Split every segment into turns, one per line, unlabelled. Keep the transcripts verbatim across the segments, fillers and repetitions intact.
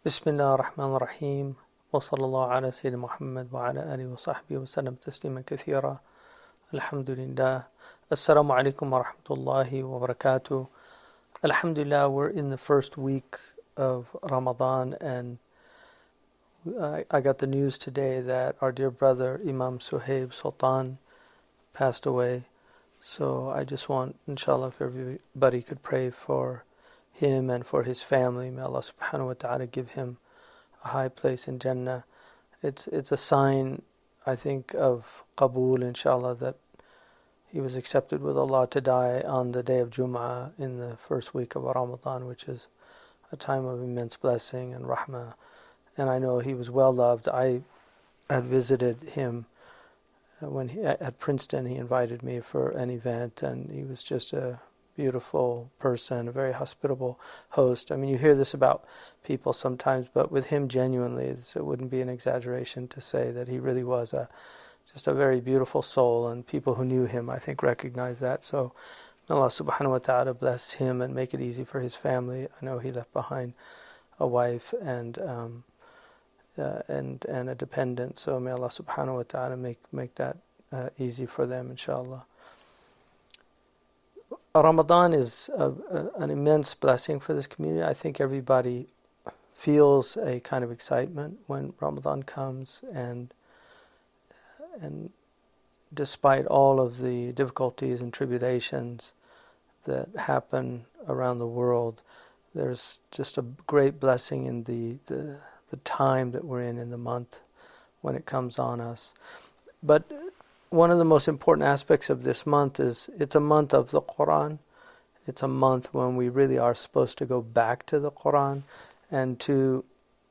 بسم الله الرحمن الرحيم وصلى الله على سيدنا محمد وعلى آله وصحبه وسلم تسليما كثيرا. Alhamdulillah. Assalamu alaikum wa rahmatullahi wa barakatuh. Alhamdulillah, we're in the first week of Ramadan, and I, I got the news today that our dear brother Imam Suhaib Sultan passed away. So I just want, inshallah, if everybody could pray for him and for his family. May Allah subhanahu wa ta'ala give him a high place in Jannah. It's it's a sign, I think, of Qabul, inshallah, that he was accepted with Allah to die on the day of Jum'ah in the first week of Ramadan, which is a time of immense blessing and rahmah. And I know he was well loved. I had visited him when he, at Princeton. He invited me for an event, and he was just a beautiful person, a very hospitable host. I mean, you hear this about people sometimes, but with him, genuinely, it wouldn't be an exaggeration to say that he really was a just a very beautiful soul, and people who knew him, I think, recognize that. So may Allah subhanahu wa ta'ala bless him and make it easy for his family. I know he left behind a wife and um, uh, and and a dependent, so may Allah subhanahu wa ta'ala make, make that uh, easy for them, inshallah. Ramadan is a, a, an immense blessing for this community. I think everybody feels a kind of excitement when Ramadan comes, and and despite all of the difficulties and tribulations that happen around the world, there's just a great blessing in the, the, the time that we're in, in the month when it comes on us. But one of the most important aspects of this month is it's a month of the Quran. It's a month when we really are supposed to go back to the Quran and to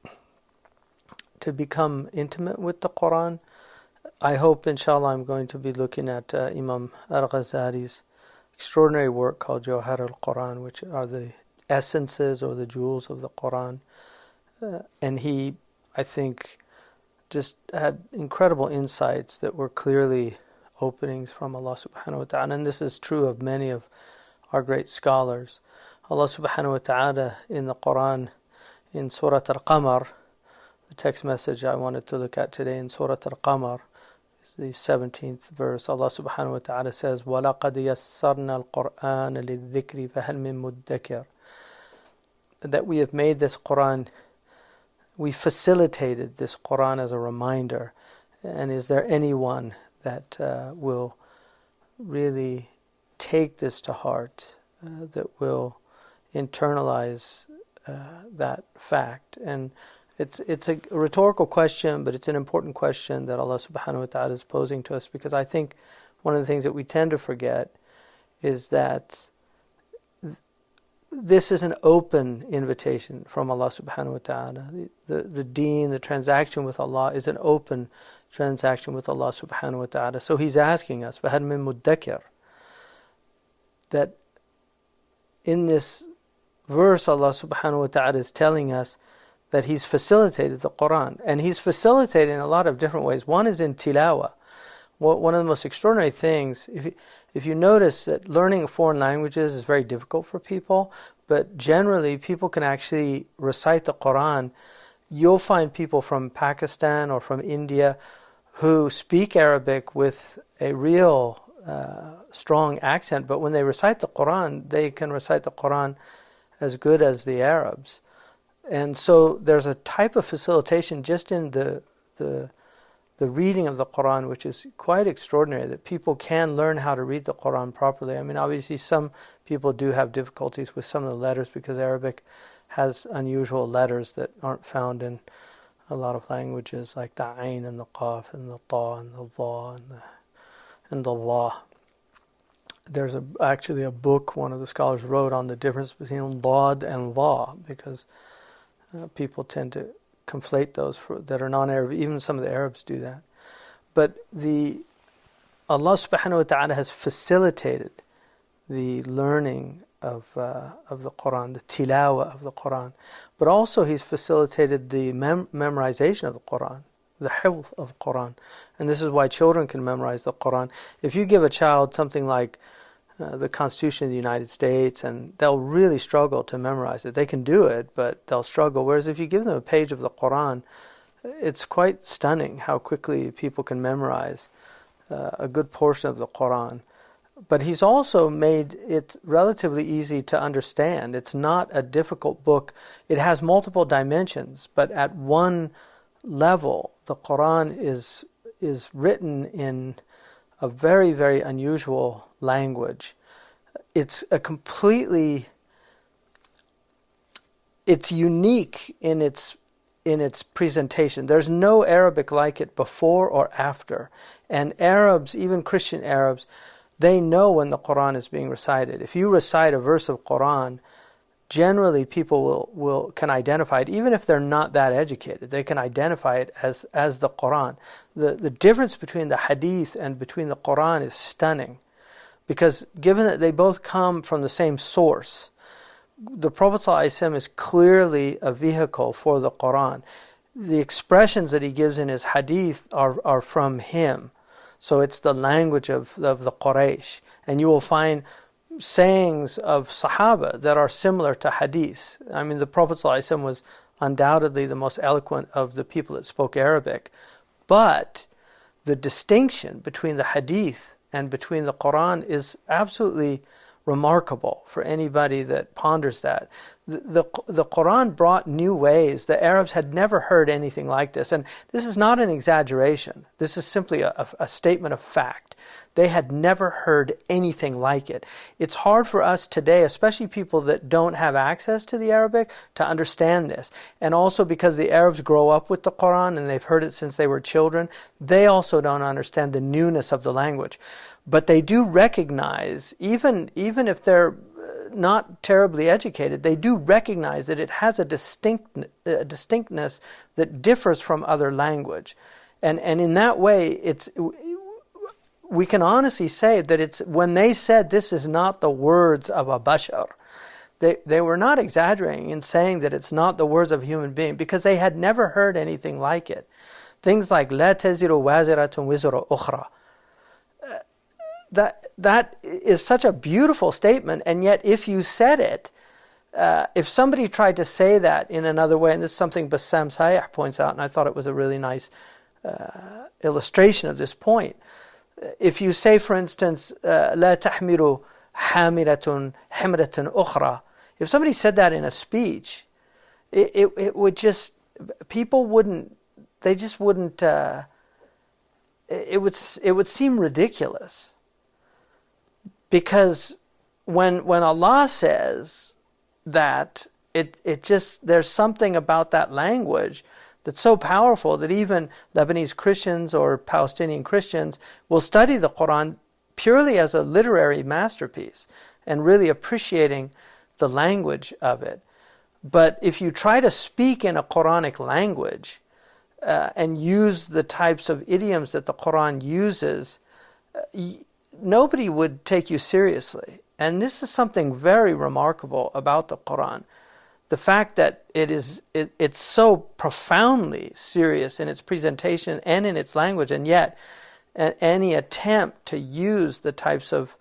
to become intimate with the Quran. I hope, inshallah, I'm going to be looking at uh, Imam al-Ghazali's extraordinary work called Jawhar al-Quran, which are the essences or the jewels of the Quran. Uh, and he, I think, just had incredible insights that were clearly openings from Allah subhanahu wa ta'ala. And this is true of many of our great scholars. Allah subhanahu wa ta'ala in the Quran, in Surah Al-Qamar, the text message I wanted to look at today in Surah Al-Qamar, is the seventeenth verse. Allah subhanahu wa ta'ala says, وَلَقَدْ يَسَّرْنَا الْقُرْآنَ لِلذِّكْرِ فَهَلْ مِن مُدَّكِرٍ. That we have made this Quran, we facilitated this Quran as a reminder. And is there anyone that uh, will really take this to heart, uh, that will internalize uh, that fact? And it's it's a rhetorical question, but it's an important question that Allah subhanahu wa ta'ala is posing to us, because I think one of the things that we tend to forget is that th- this is an open invitation from Allah subhanahu wa ta'ala. The, the, the deen, the transaction with Allah is an open transaction with Allah subhanahu wa ta'ala. So He's asking us, فَهَلْ مِن مُدَّكِرٍ, that in this verse Allah subhanahu wa ta'ala is telling us that He's facilitated the Quran. And He's facilitated in a lot of different ways. One is in tilawah. One of the most extraordinary things, if you, if you notice that learning foreign languages is very difficult for people, but generally people can actually recite the Quran. You'll find people from Pakistan or from India who speak Arabic with a real uh, strong accent, but when they recite the Quran, they can recite the Quran as good as the Arabs. And so there's a type of facilitation just in the the the reading of the Quran, which is quite extraordinary, that people can learn how to read the Quran properly. I mean, obviously some people do have difficulties with some of the letters, because Arabic has unusual letters that aren't found in a lot of languages, like the ayn and the qaf and the ta and the dha and the, and the la. There's a, actually a book one of the scholars wrote on the difference between dad and la, because Uh, people tend to conflate those for, that are non-Arab. Even some of the Arabs do that. But the Allah subhanahu wa ta'ala has facilitated the learning of uh, of the Quran, the tilawah of the Quran. But also He's facilitated the mem- memorization of the Quran, the hifz of the Quran. And this is why children can memorize the Quran. If you give a child something like uh, the Constitution of the United States, and they'll really struggle to memorize it. They can do it, but they'll struggle. Whereas if you give them a page of the Quran, it's quite stunning how quickly people can memorize uh, a good portion of the Quran. But he's also made it relatively easy to understand. It's not a difficult book. It has multiple dimensions, but at one level, the Quran is is written in a very, very unusual language. It's a completely, it's unique in its in its presentation. There's no Arabic like it before or after. And Arabs, even Christian Arabs, they know when the Quran is being recited. If you recite a verse of Quran, generally people will, will can identify it, even if they're not that educated. They can identify it as, as the Quran. The, the difference between the Hadith and between the Quran is stunning. Because given that they both come from the same source, the Prophet ﷺ is clearly a vehicle for the Quran. The expressions that he gives in his Hadith are, are from him. So it's the language of, of the Quraysh. And you will find sayings of Sahaba that are similar to Hadith. I mean, the Prophet ﷺ was undoubtedly the most eloquent of the people that spoke Arabic. But the distinction between the Hadith and between the Quran is absolutely remarkable for anybody that ponders that. The, the, the Quran brought new ways. The Arabs had never heard anything like this. And this is not an exaggeration. This is simply a, a, a statement of fact. They had never heard anything like it. It's hard for us today, especially people that don't have access to the Arabic, to understand this. And also because the Arabs grow up with the Quran and they've heard it since they were children, they also don't understand the newness of the language. But they do recognize, even, even if they're not terribly educated, they do recognize that it has a distinct a distinctness that differs from other language. And, and in that way, it's... we can honestly say that it's when they said this is not the words of a bashar, they, they were not exaggerating in saying that it's not the words of a human being, because they had never heard anything like it. Things like la taziru waziratun wizra ukhra. That that is such a beautiful statement, and yet if you said it, uh, if somebody tried to say that in another way, and this is something Bassam Sayah points out, and I thought it was a really nice uh, illustration of this point. If you say, for instance, لا تحمل حاملة حملة أخرى, if somebody said that in a speech, it, it, it would just, people wouldn't, they just wouldn't, uh, it would it would seem ridiculous. Because when when Allah says that, it it just, there's something about that language that's so powerful that even Lebanese Christians or Palestinian Christians will study the Quran purely as a literary masterpiece and really appreciating the language of it. But if you try to speak in a Quranic language uh, and use the types of idioms that the Quran uses, uh, y- nobody would take you seriously. And this is something very remarkable about the Quran. The fact that it is it, it's so profoundly serious in its presentation and in its language, and yet a, any attempt to use the types of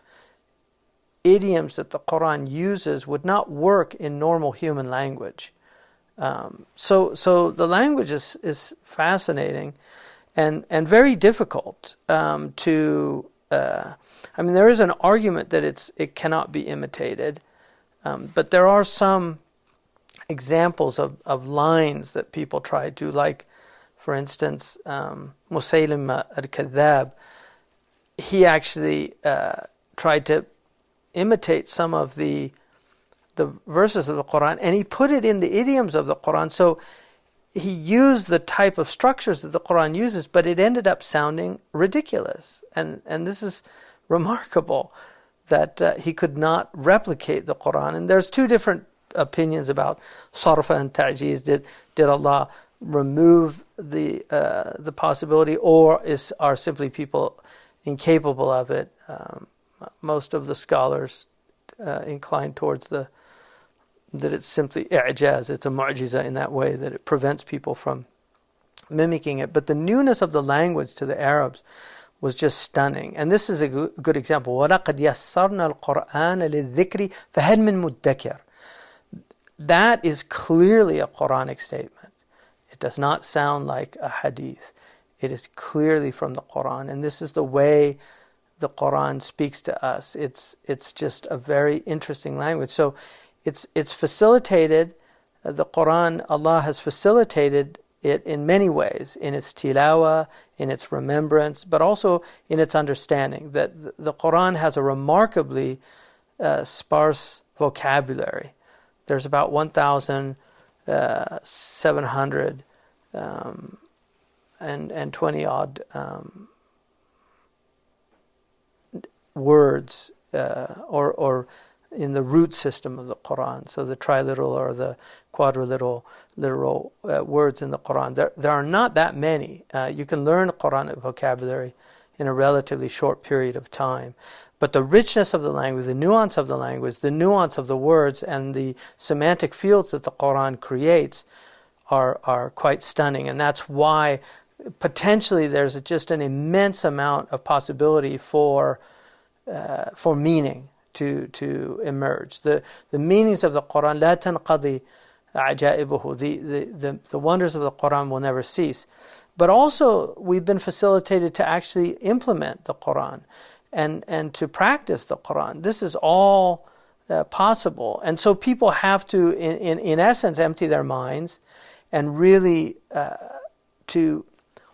idioms that the Quran uses would not work in normal human language. Um, so so the language is, is fascinating and, and very difficult um, to... Uh, I mean, there is an argument that it's it cannot be imitated, um, but there are some examples of, of lines that people try to, like, for instance, um, Musaylim al-Kadhab, he actually uh, tried to imitate some of the the verses of the Quran, and he put it in the idioms of the Quran. So he used the type of structures that the Quran uses, but it ended up sounding ridiculous. And and this is remarkable that uh, he could not replicate the Quran. And there's two different opinions about sarfa and ta'jiz. Did did Allah remove the uh, the possibility, or is are simply people incapable of it? Um, most of the scholars uh, incline towards the that it's simply i'jaz, it's a mu'jiza in that way, that it prevents people from mimicking it. But the newness of the language to the Arabs was just stunning. And this is a good example. وَلَقَدْ يَسَّرْنَا الْقُرْآنَ لِلذِّكْرِ فَهَلْ مِن مُدَّكِرٍ. That is clearly a Quranic statement. It does not sound like a hadith. It is clearly from the Quran. And this is the way the Quran speaks to us. It's it's just a very interesting language. So it's it's facilitated, uh, the Quran, Allah has facilitated it in many ways, in its tilawa, in its remembrance, but also in its understanding. That the Quran has a remarkably uh, sparse vocabulary. There's about one thousand seven hundred um, and, and twenty odd um, words uh, or or in the root system of the Quran. So the triliteral or the quadriliteral literal uh, words in the Quran. There there are not that many. Uh, you can learn Quranic vocabulary in a relatively short period of time. But the richness of the language, the nuance of the language, the nuance of the words, and the semantic fields that the Quran creates are are quite stunning. And that's why potentially there's just an immense amount of possibility for uh, for meaning to to emerge. The the meanings of the Quran, لا تنقضي عجائبه, the, the, the, the wonders of the Quran will never cease. But also we've been facilitated to actually implement the Quran and, and to practice the Quran. This is all uh, possible. And so people have to, in, in, in essence, empty their minds and really uh, to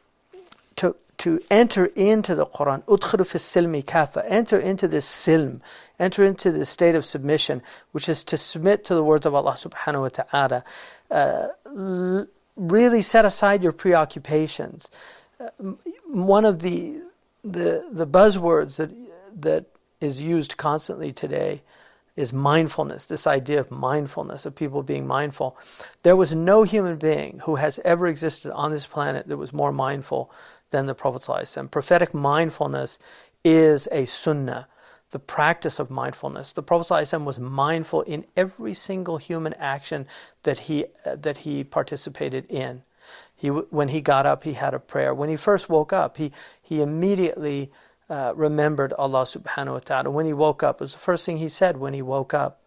to to enter into the Quran. Udkhulu fi silmi kafa. Enter into this silm. Enter into this state of submission, which is to submit to the words of Allah subhanahu wa ta'ala. Uh, l- really set aside your preoccupations. Uh, one of the the the buzzwords that that is used constantly today is mindfulness, this idea of mindfulness, of people being mindful. There was no human being who has ever existed on this planet that was more mindful than the Prophet ﷺ. Prophetic mindfulness is a sunnah, the practice of mindfulness. The Prophet ﷺ was mindful in every single human action that he uh, that he participated in. He when he got up, he had a prayer. When he first woke up, he he immediately uh, remembered Allah subhanahu wa ta'ala. When he woke up, it was the first thing he said when he woke up.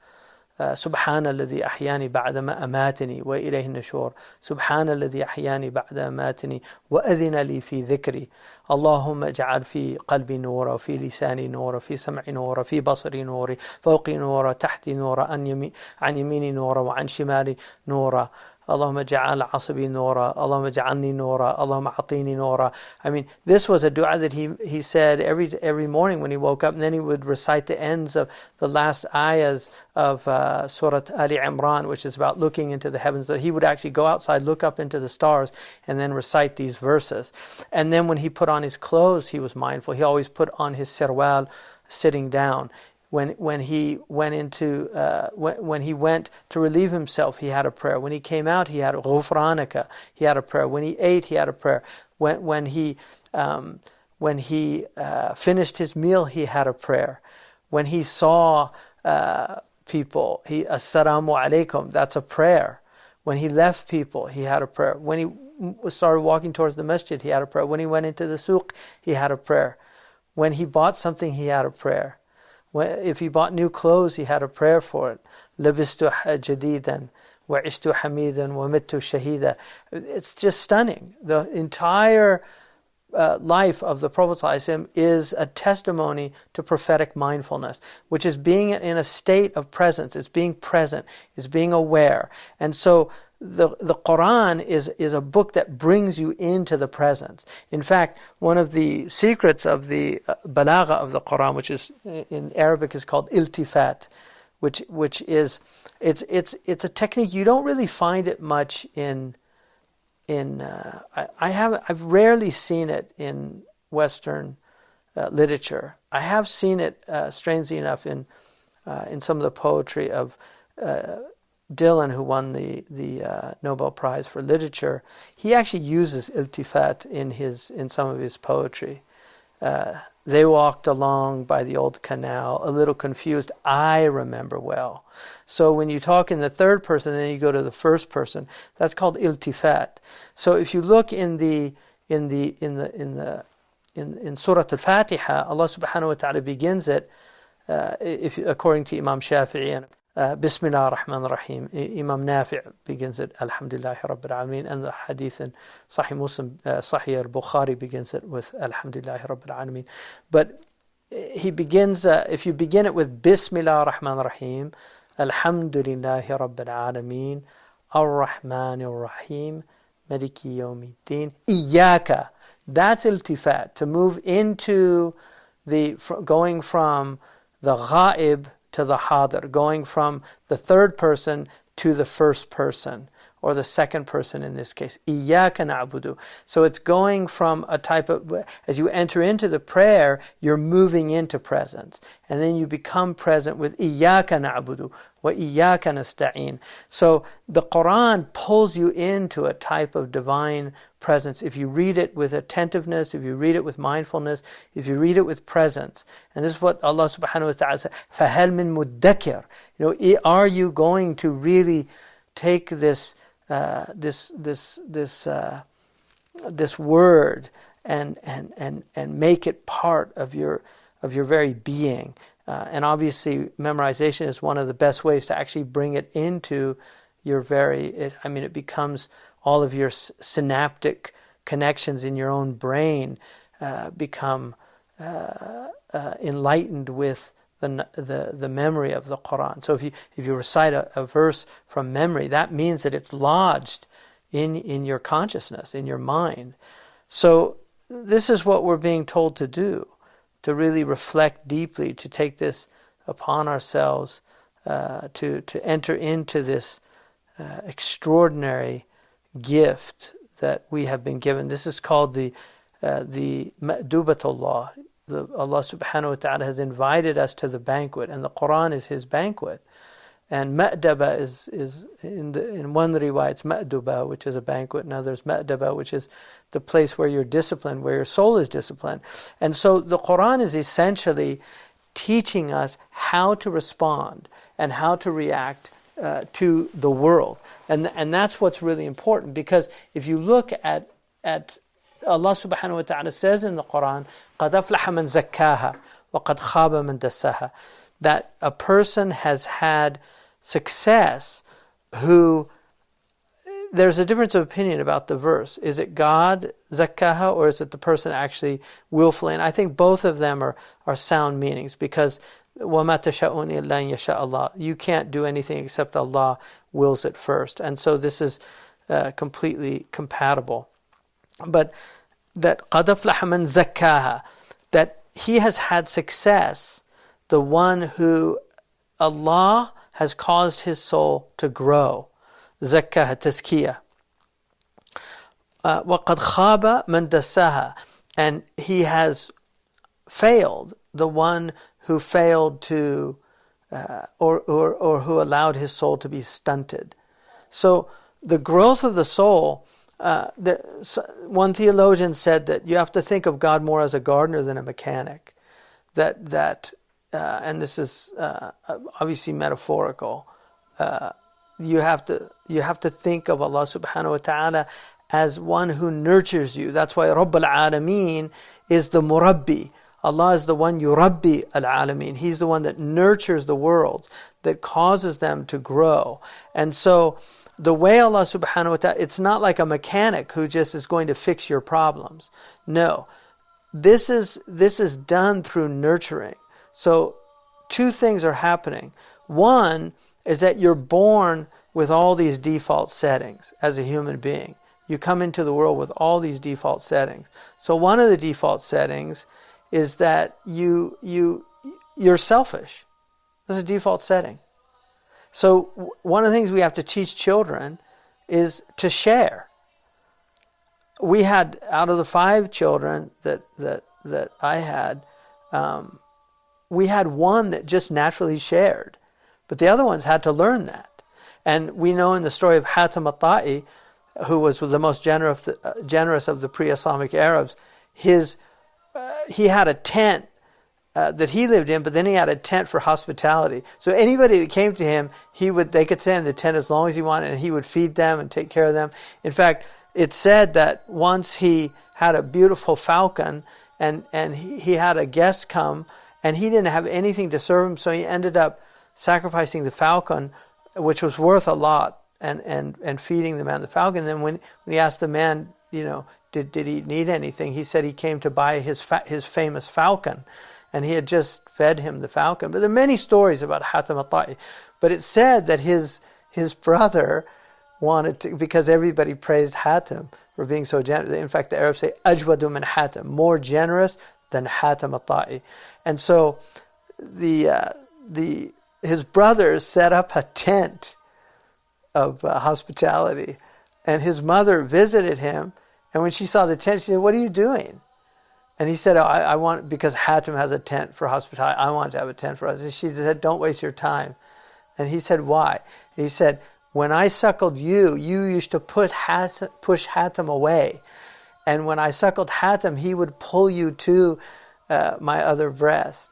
سبحان الذي أحياني بعدما أماتني وإليه النشور سبحان الذي أحياني بعد أماتني وأذن لي في ذكري اللهم اجعل في قلبي نورا وفي لساني نورا في سمعي نورا في بصري نوري فوقي نورا تحتي نورا عن يمي عن يميني نورا وعن شمالي نورا اللهم اجعل عصبي نورا اللهم اجعلني نورا اللهم أعطيني نورا. I mean, this was a dua that he he said every every morning when he woke up, and then he would recite the ends of the last ayahs of uh, Surah Ali Imran, which is about looking into the heavens. That he would actually go outside, look up into the stars, and then recite these verses. And then when he put on his clothes, he was mindful. He always put on his sirwal sitting down. When when he went into uh, when when he went to relieve himself, he had a prayer. When he came out, he had a ghufranaka. He had a prayer. When he ate, he had a prayer. When when he um, when he uh, finished his meal, he had a prayer. When he saw uh, people, he assalamu alaikum. That's a prayer. When he left people, he had a prayer. When he started walking towards the masjid, he had a prayer. When he went into the souk, he had a prayer. When he bought something, he had a prayer. If he bought new clothes, he had a prayer for it. لبست جديدا وعشت حميدا ومت شهيدا. It's just stunning. The entire uh, life of the Prophet ﷺ is a testimony to prophetic mindfulness, which is being in a state of presence. It's being present. It's being aware. And so The the Quran is, is a book that brings you into the presence. In fact, one of the secrets of the balagha of the Quran, which is in Arabic is called iltifat, which which is it's it's it's a technique. You don't really find it much in in uh, I, I haven't I've rarely seen it in Western uh, literature. I have seen it uh, strangely enough in uh, in some of the poetry of uh, Dylan, who won the the uh, Nobel Prize for Literature. He actually uses iltifat in his in some of his poetry. Uh, they walked along by the old canal, a little confused. I remember well. So when you talk in the third person, then you go to the first person. That's called iltifat. So if you look in the in the in the in the in, in Surah Al-Fatiha, Allah subhanahu wa ta'ala begins it, uh, if according to Imam Shafi'i, and uh, Bismillah ar-Rahman ar-Rahim. Imam Nafi' begins it, Alhamdulillahi Rabbil Alameen, and the hadith in Sahih Muslim, uh, Sahih al-Bukhari begins it with Alhamdulillahi Rabbil Alameen. But he begins, uh, if you begin it with Bismillah ar-Rahman ar-Rahim, Alhamdulillahi Rabbil Alameen, Ar-Rahman ar-Rahim, Maliki Yawmiddin, Iyaka. That's iltifat, to move into the, going from the ghaib to the hadir, going from the third person to the first person, or the second person in this case. Iyyaka na'budu. So it's going from a type of, as you enter into the prayer, you're moving into presence. And then you become present with Iyyaka na'budu wa Iyyaka nasta'in. So the Quran pulls you into a type of divine presence. If you read it with attentiveness, if you read it with mindfulness, if you read it with presence. And this is what Allah subhanahu wa ta'ala said, فَهَلْ مِن مُدَّكِرٍ. You know, are you going to really take this Uh, this this this uh, this word and and and and make it part of your of your very being, uh, and obviously memorization is one of the best ways to actually bring it into your very. It, I mean, it becomes all of your s- synaptic connections in your own brain uh, become uh, uh, enlightened with The, the the memory of the Quran. So if you if you recite a, a verse from memory, that means that it's lodged in in your consciousness, in your mind. So this is what we're being told to do, to really reflect deeply, to take this upon ourselves, uh, to to enter into this uh, extraordinary gift that we have been given. This is called the uh, the Ma'dubatullah. The, Allah subhanahu wa ta'ala has invited us to the banquet, and the Quran is His banquet. And ma'daba is, is in, the, in one riwayah, it's ma'duba, which is a banquet, and others ma'daba, which is the place where you're disciplined, where your soul is disciplined. And so the Quran is essentially teaching us how to respond and how to react uh, to the world. And, and that's what's really important, because if you look at at Allah subhanahu wa ta'ala says in the Quran, قَدْ أَفْلَحَ مَنْ زَكَّاهَا وَقَدْ خَابَ مَنْ دَسَّاهَا, that a person has had success who, there's a difference of opinion about the verse. Is it God, zakkaha, or is it the person actually willfully? And I think both of them are, are sound meanings, because وَمَا تَشَاءُونَ إِلَّا أَن يَشَاءَ اللَّهُ. You can't do anything except Allah wills it first. And so this is uh, completely compatible. But that قَدْ أَفْلَحَ مَنْ زَكَّاهَا, that he has had success, the one who Allah has caused his soul to grow. Zakkaha, tazkiyah. Uh, وَقَدْ خَابَ مَنْ دَسَّاهَا, and he has failed, the one who failed to, uh, or, or, or who allowed his soul to be stunted. So the growth of the soul, Uh, the, one theologian said that you have to think of God more as a gardener than a mechanic. That that uh, and this is uh, obviously metaphorical. Uh, you have to you have to think of Allah subhanahu wa ta'ala as one who nurtures you. That's why Rabbul Alameen is the Murabbi. Allah is the one yurabbi al-alameen. He's the one that nurtures the worlds, that causes them to grow. And so the way Allah subhanahu wa ta'ala, it's not like a mechanic who just is going to fix your problems. No. This is this is done through nurturing. So two things are happening. One is that you're born with all these default settings as a human being. You come into the world with all these default settings. So one of the default settings is that you you you're selfish. This is a default setting. So one of the things we have to teach children is to share. We had, out of the five children that that that I had, um, we had one that just naturally shared, but the other ones had to learn that. And we know in the story of Hatim al-Ta'i, who was the most generous uh, generous of the pre-Islamic Arabs, his uh, he had a tent Uh, that he lived in, but then he had a tent for hospitality. So anybody that came to him, he would they could stay in the tent as long as he wanted, and he would feed them and take care of them. In fact, it's said that once he had a beautiful falcon, and and he, he had a guest come, and he didn't have anything to serve him, so he ended up sacrificing the falcon, which was worth a lot, and, and, and feeding the man the falcon. Then when, when he asked the man, you know, did did he need anything, he said he came to buy his fa- his famous falcon, and he had just fed him the falcon. But there are many stories about Hatim al-Ta'i. But it said that his his brother wanted to, because everybody praised Hatim for being so generous. In fact, the Arabs say, Ajwadu min Hatim, more generous than Hatim al-Ta'i. And so the uh, the his brothers set up a tent of uh, hospitality, and his mother visited him, and when she saw the tent, she said, "What are you doing?" And he said, oh, I, I want, because Hatim has a tent for hospitality, I want to have a tent for us. And she said, "Don't waste your time." And he said, "Why?" And he said, "When I suckled you, you used to put Hatim, push Hatim away. And when I suckled Hatim, he would pull you to uh, my other breast."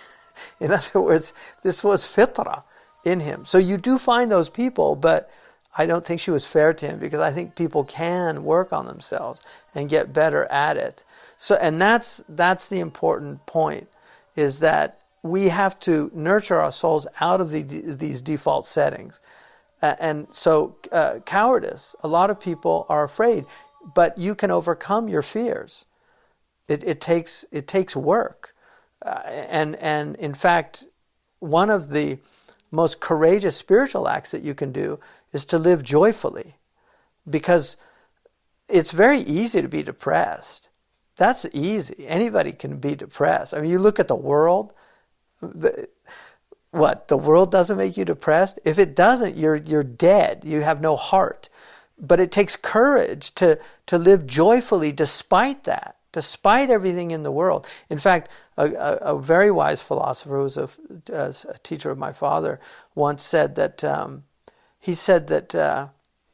In other words, this was fitra in him. So you do find those people, but I don't think she was fair to him, because I think people can work on themselves and get better at it. So, and that's that's the important point, is that we have to nurture our souls out of the, these default settings. Uh, and so uh, cowardice, a lot of people are afraid, but you can overcome your fears. It, it takes it takes work. Uh, and and in fact, one of the most courageous spiritual acts that you can do is to live joyfully, because it's very easy to be depressed. That's easy. Anybody can be depressed. I mean, you look at the world. The, what, the world doesn't make you depressed? If it doesn't, you're you're dead. You have no heart. But it takes courage to to live joyfully despite that, despite everything in the world. In fact, a, a, a very wise philosopher who was a, a, a teacher of my father once said that, um, he said that uh,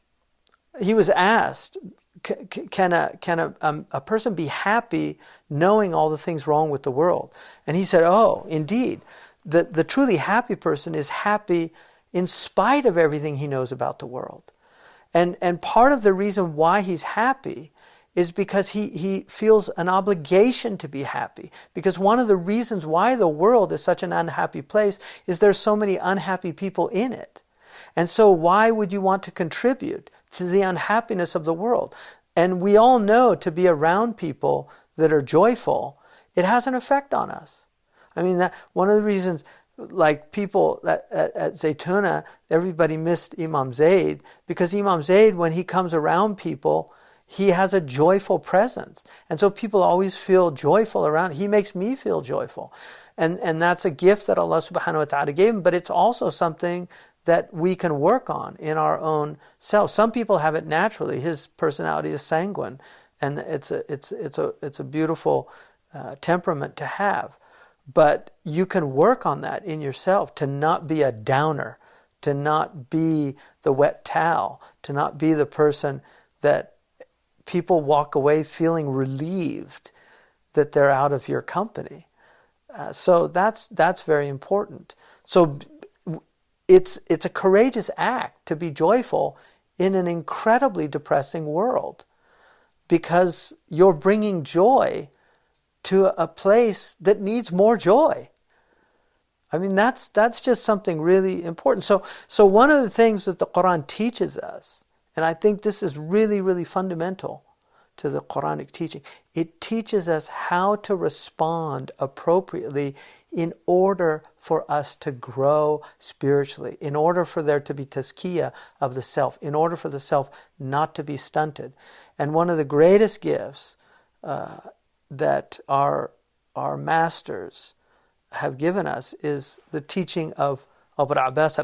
he was asked, can a can a, um, a person be happy knowing all the things wrong with the world? And he said, oh, indeed, the, the truly happy person is happy in spite of everything he knows about the world. And, and part of the reason why he's happy is because he, he feels an obligation to be happy. Because one of the reasons why the world is such an unhappy place is there's so many unhappy people in it. And so why would you want to contribute to the unhappiness of the world? And we all know, to be around people that are joyful, it has an effect on us. I mean, that one of the reasons, like people at, at, at Zaytuna, everybody missed Imam Zaid, because Imam Zaid, when he comes around people, he has a joyful presence. And so people always feel joyful around. He makes me feel joyful. And and that's a gift that Allah subhanahu wa ta'ala gave him, but it's also something that we can work on in our own selves. Some people have it naturally. His personality is sanguine, and it's a it's it's a it's a beautiful uh, temperament to have. But you can work on that in yourself, to not be a downer, to not be the wet towel, to not be the person that people walk away feeling relieved that they're out of your company. Uh, so that's that's very important. So it's it's a courageous act to be joyful in an incredibly depressing world, because you're bringing joy to a place that needs more joy. I mean, that's that's just something really important. So so one of the things that the Quran teaches us, and I think this is really, really fundamental to the Quranic teaching, it teaches us how to respond appropriately in order for us to grow spiritually, in order for there to be tazkiyah of the self, in order for the self not to be stunted. And one of the greatest gifts uh, that our our masters have given us is the teaching of Abu Abbas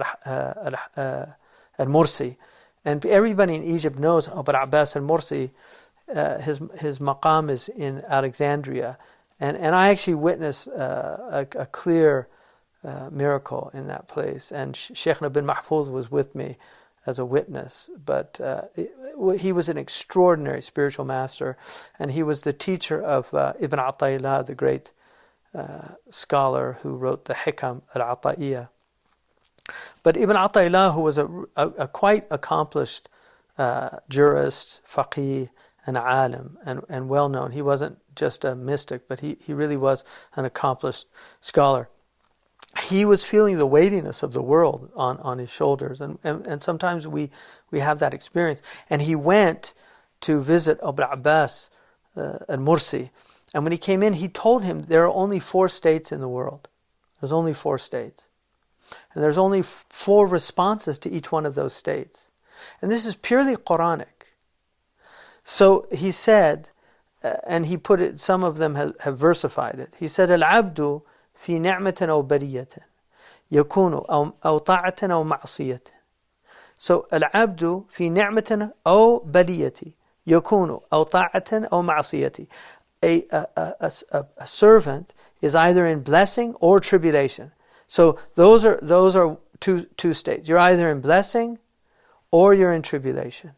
al-Mursi. And everybody in Egypt knows Abu Abbas al-Mursi. Uh, his his maqam is in Alexandria, and and I actually witnessed uh, a, a clear uh, miracle in that place. And Sheikh bin Mahfouz was with me as a witness. But uh, it, he was an extraordinary spiritual master, and he was the teacher of uh, Ibn Ata'illah, the great uh, scholar who wrote the Hikam al-Ata'iyah. But Ibn Ata'illah, who was a, a, a quite accomplished uh, jurist, faqih, an alim, and, and well known. He wasn't just a mystic, but he, he really was an accomplished scholar. He was feeling the weightiness of the world on, on his shoulders. And, and, and sometimes we, we have that experience. And he went to visit Abu Abbas uh, al-Mursi. And when he came in, he told him there are only four states in the world. There's only four states. And there's only four responses to each one of those states. And this is purely Quranic. So he said, uh, and he put it, some of them have, have versified it. He said, Al-abdu في نعمة أو برية يكون أو أو طاعة أو معصية. So العبد في نعمة أو برية يكون أو طاعة أو معصية. A, a, a, a, a servant is either in blessing or tribulation. So those are those are two two states. You're either in blessing or you're in tribulation.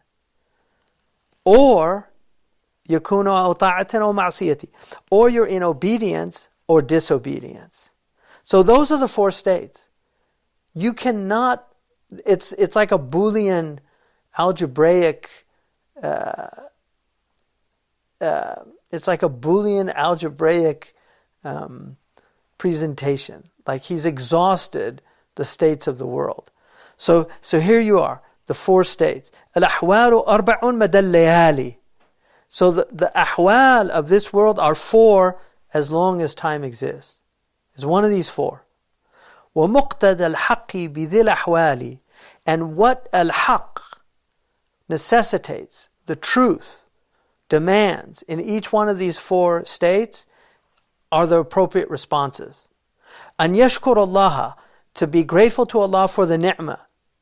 Or يكون أو طاعة أو معصية. Or you're in obedience or disobedience. So those are the four states. You cannot, it's it's like a Boolean algebraic, uh, uh, it's like a Boolean algebraic um, presentation. Like he's exhausted the states of the world. So so here you are, the four states. الأحوال أربع مدى الليالي. So the, the ahwal of this world are four as long as time exists. It's one of these four. وَمُقْتَدَى الْحَقِّ بِذِي الْأَحْوَالِ. And what al-haq necessitates, the truth, demands in each one of these four states are the appropriate responses. أَنْ يَشْكُرَ اللَّهَ, to be grateful to Allah for the ni'mah.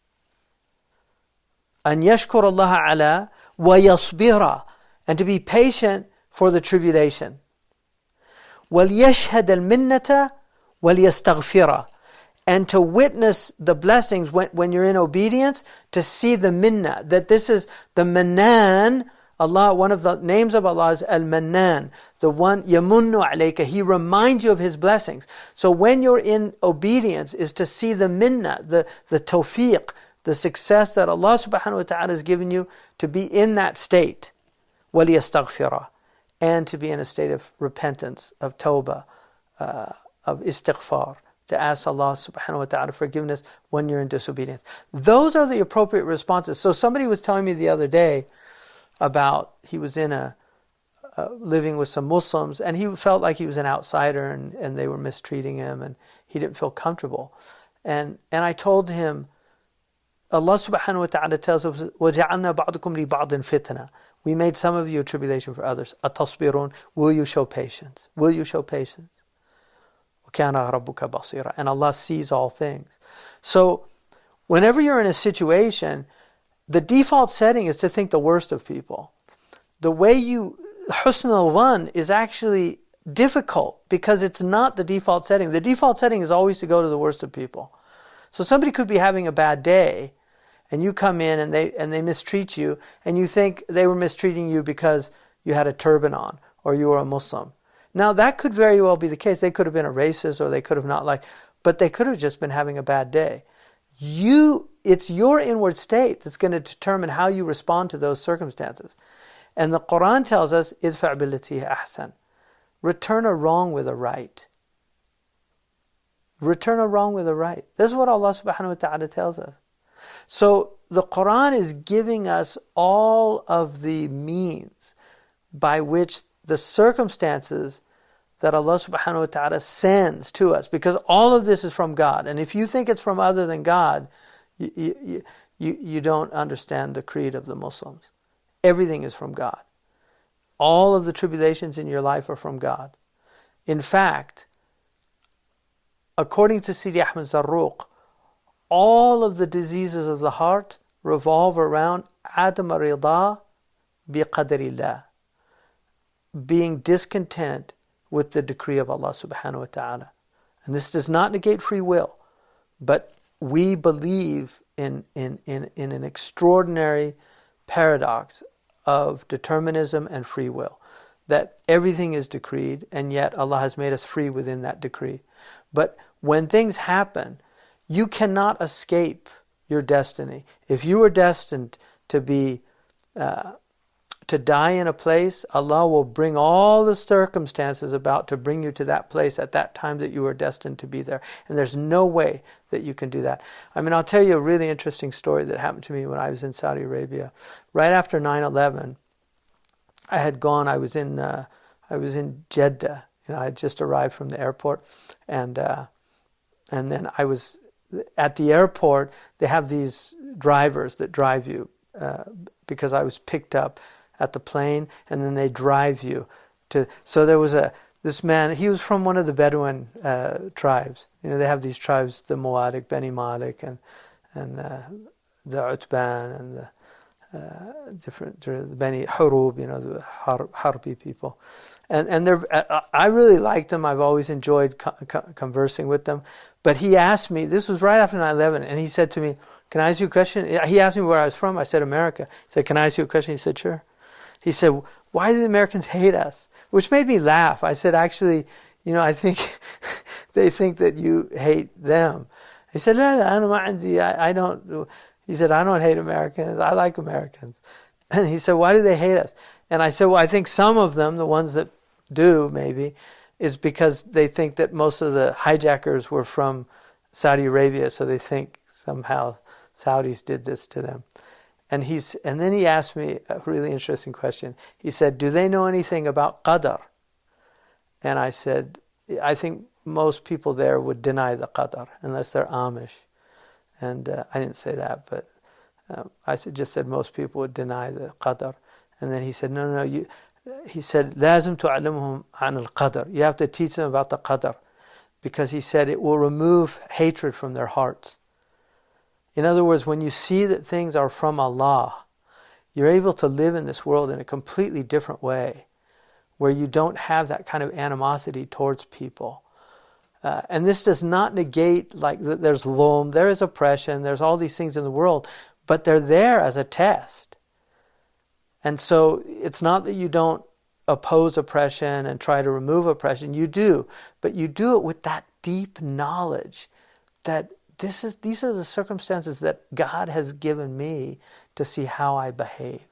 أَنْ يَشْكُرَ اللَّهَ عَلَى وَيَصْبِرَ, and to be patient for the tribulation. وَلْيَشْهَدَ الْمِنَّةَ وَلْيَسْتَغْفِرَ, and to witness the blessings when, when you're in obedience, to see the minna, that this is the Mannan. Allah, one of the names of Allah is Al-Mannan, the one, yamunnu alayka, He reminds you of His blessings. So when you're in obedience is to see the minna, the, the tawfiq, the success that Allah subhanahu wa ta'ala has given you to be in that state. وَلْيَسْتَغْفِرَ, and to be in a state of repentance, of tawbah, uh, of istighfar, to ask Allah subhanahu wa ta'ala forgiveness when you're in disobedience. Those are the appropriate responses. So somebody was telling me the other day about, he was in a, uh, living with some Muslims, and he felt like he was an outsider, and, and they were mistreating him, and he didn't feel comfortable. And and I told him, Allah subhanahu wa ta'ala tells us, وَجَعَلْنَا بَعْضُكُمْ لِبَعْضٍ فِتْنَةً. We made some of you a tribulation for others. أَتَصْبِرُونَ, will you show patience? Will you show patience? وَكَانَ رَبُّكَ بَصِيرًا, and Allah sees all things. So, whenever you're in a situation, the default setting is to think the worst of people. The way you, husn al-dhan is actually difficult because it's not the default setting. The default setting is always to go to the worst of people. So somebody could be having a bad day, and you come in and they and they mistreat you, and you think they were mistreating you because you had a turban on or you were a Muslim. Now that could very well be the case. They could have been a racist, or they could have not liked, but they could have just been having a bad day. You, it's your inward state that's going to determine how you respond to those circumstances. And the Quran tells us, idfa' billati ahsan, return a wrong with a right. Return a wrong with a right. This is what Allah subhanahu wa ta'ala tells us. So the Quran is giving us all of the means by which the circumstances that Allah subhanahu wa ta'ala sends to us, because all of this is from God. And if you think it's from other than God, you, you, you, you don't understand the creed of the Muslims. Everything is from God. All of the tribulations in your life are from God. In fact, according to Sidi Ahmed Zarruq, all of the diseases of the heart revolve around Adam Rida bi Qadrillah, being discontent with the decree of Allah subhanahu wa ta'ala. And this does not negate free will, but we believe in, in, in, in an extraordinary paradox of determinism and free will, that everything is decreed, and yet Allah has made us free within that decree. But when things happen, you cannot escape your destiny. If you were destined to be uh, to die in a place, Allah will bring all the circumstances about to bring you to that place at that time that you were destined to be there. And there's no way that you can do that. I mean, I'll tell you a really interesting story that happened to me when I was in Saudi Arabia. Right after nine eleven, I had gone, I was in, uh, I was in Jeddah. You know, I had just arrived from the airport. And, uh, and then I was at the airport. They have these drivers that drive you uh, because I was picked up at the plane, and then they drive you to. So there was a this man. He was from one of the Bedouin uh, tribes. You know, they have these tribes: the Muadik, Beni Malik, and and uh, the Utban, and the uh, different the Beni Hurub. You know, the Har- Harbi people. And and they're. I really liked them. I've always enjoyed co- co- conversing with them. But he asked me. This was right after nine eleven, and he said to me, "Can I ask you a question?" He asked me where I was from. I said America. He said, "Can I ask you a question?" He said, "Sure." He said, "Why do the Americans hate us?" Which made me laugh. I said, "Actually, you know, I think they think that you hate them." He said, "No, no, I, I don't." He said, "I don't hate Americans. I like Americans." And he said, "Why do they hate us?" And I said, "Well, I think some of them, the ones that do maybe, is because they think that most of the hijackers were from Saudi Arabia, so they think somehow Saudis did this to them." And he's and then he asked me a really interesting question. He said, "Do they know anything about Qadar?" And I said, "I think most people there would deny the Qadar unless they're Amish." And uh, I didn't say that, but um, I said, just said most people would deny the Qadar. And then he said, "No, no, no." You, he said, "Lazim tu'allimhum an al-Qadar." You have to teach them about the Qadar, because he said it will remove hatred from their hearts. In other words, when you see that things are from Allah, you're able to live in this world in a completely different way, where you don't have that kind of animosity towards people. Uh, and this does not negate, like, there's lum, there is oppression, there's all these things in the world, but they're there as a test. And so it's not that you don't oppose oppression and try to remove oppression. You do, but you do it with that deep knowledge that This is, these are the circumstances that God has given me to see how I behave.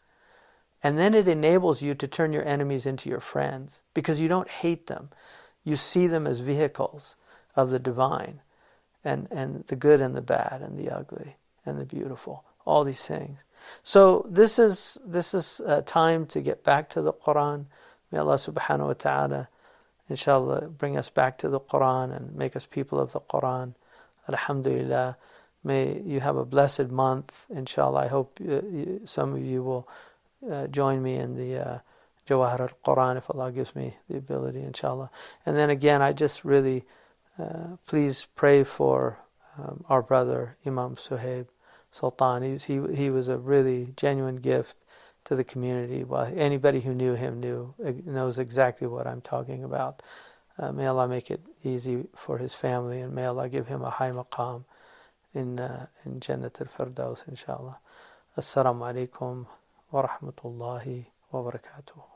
And then it enables you to turn your enemies into your friends, because you don't hate them. You see them as vehicles of the divine, and, and the good and the bad and the ugly and the beautiful, all these things. So this is this is a time to get back to the Quran. May Allah subhanahu wa ta'ala, inshallah, bring us back to the Quran and make us people of the Quran. Alhamdulillah. May you have a blessed month, inshallah. I hope uh, you, some of you will uh, join me in the uh, Jawahir al-Quran, if Allah gives me the ability, inshallah. And then again, I just really, uh, please pray for um, our brother, Imam Suhaib Sultan. He was, he, he was a really genuine gift to the community. Well, anybody who knew him knew knows exactly what I'm talking about. Uh, may Allah make it easy for his family, and may Allah give him a high maqam in uh, in Jannat al-Firdaus, inshallah. Assalamu alaikum wa rahmatullahi wa barakatuh.